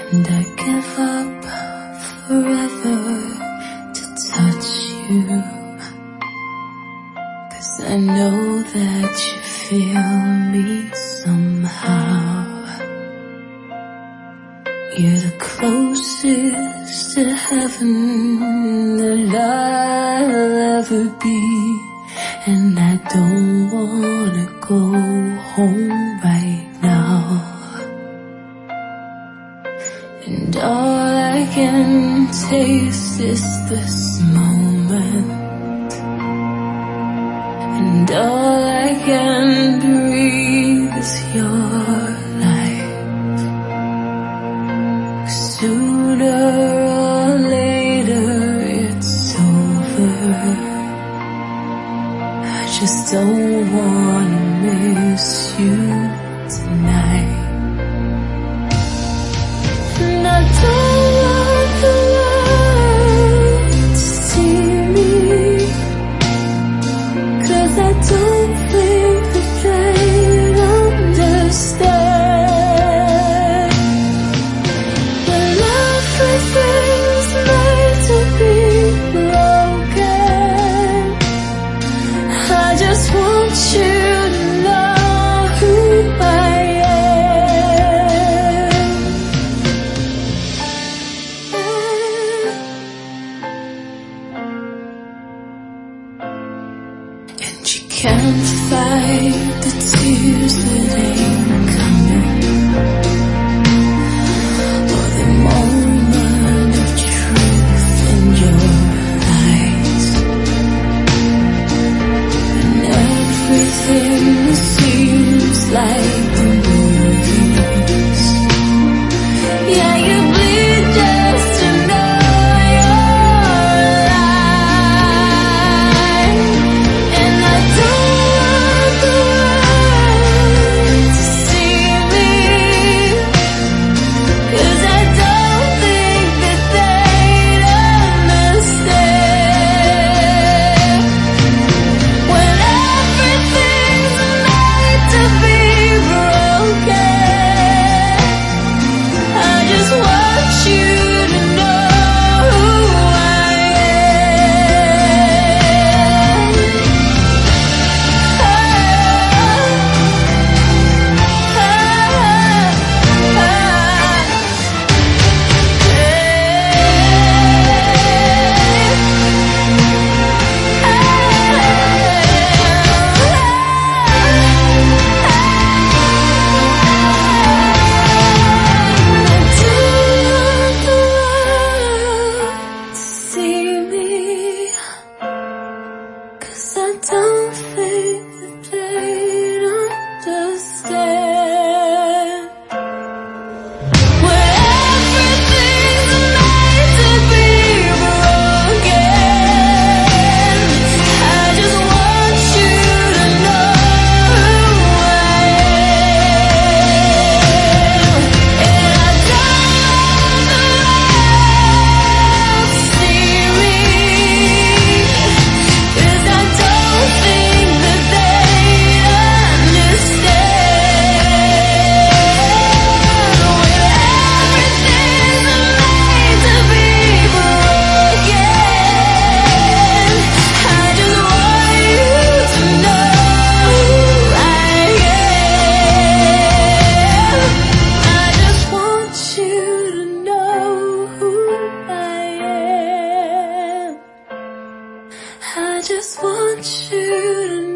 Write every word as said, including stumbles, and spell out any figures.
And I give up forever to touch you, 'cause I know that you feel me somehow. You're the closest to heaven that I'll ever be, and I don't wanna go home right now. And all I can taste is this moment, and all I can breathe is your life. Sooner or later it's over. I just don't wanna miss you tonight. And I don't want the world to see me, 'cause I don't think that they'd understand. When everything's made to be broken, I just want you to know who I am. And you can't fight the tears that ain't coming, or the moment of truth in your eyes. And everything seems like the movies. Yeah, you bleed just to know you're alive. And I don't want the world to see me, 'cause I don't think that they'd understand. When everything's made to be broken, I just want you to know who I am. I don't think that they'd understand. When everything's made to be broken, I just want you to know who I am. And I don't want the world to see me, 'cause I don't think that they'd understand. When everything's made to be broken, I just want you to know who I am. I just want you to know who I am. I just want you to know